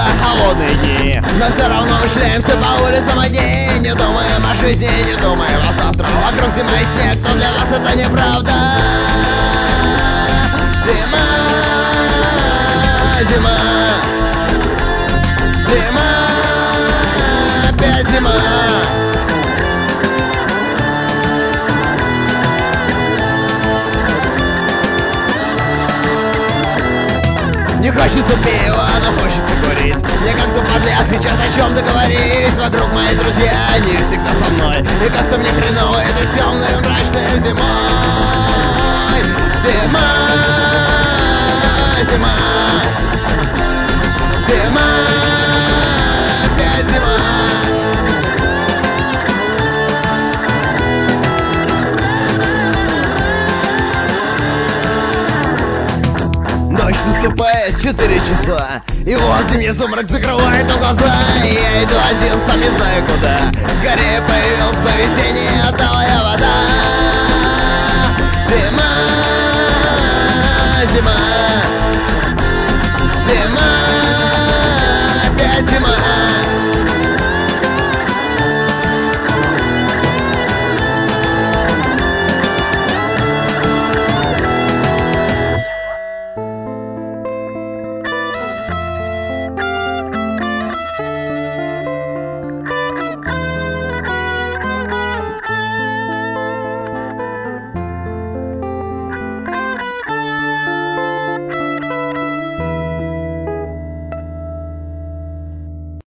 холодные дни. Но все равно шляемся по улицам одни. Не думаем о жизни, не думаем о завтра. Вокруг зима и снег, но для нас это неправда. Зима, зима, зима, опять зима. Не хочется пива, но хочется курить. Мне как-то подлец сейчас о чем договорились. Вокруг мои друзья, они всегда со мной. И как-то мне хреново этой темной мрачной зимой. Зима, зима, зима, опять зима. Ночь наступает 4 часа. И вот зимний сумрак закрывает глаза. И я иду один, сам не знаю куда. Скорее появилась по-весенней талая вода. Зима, зима.